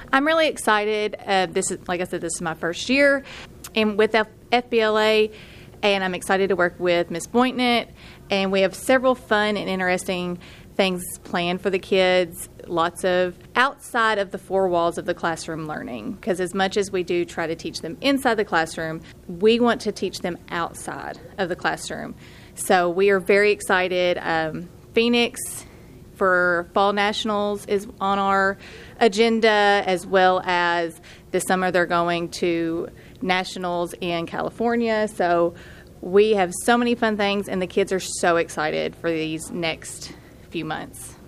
I'm really excited. This is, like I said, this is my first year and with FBLA, and I'm excited to work with Ms. Boynton, and we have several fun and interesting things planned for the kids, lots of outside of the four walls of the classroom learning, because as much as we do try to teach them inside the classroom, we want to teach them outside of the classroom. So we are very excited. Phoenix for Fall Nationals is on our agenda, as well as this summer they're going to Nationals in California. So we have so many fun things, and the kids are so excited for these next few months.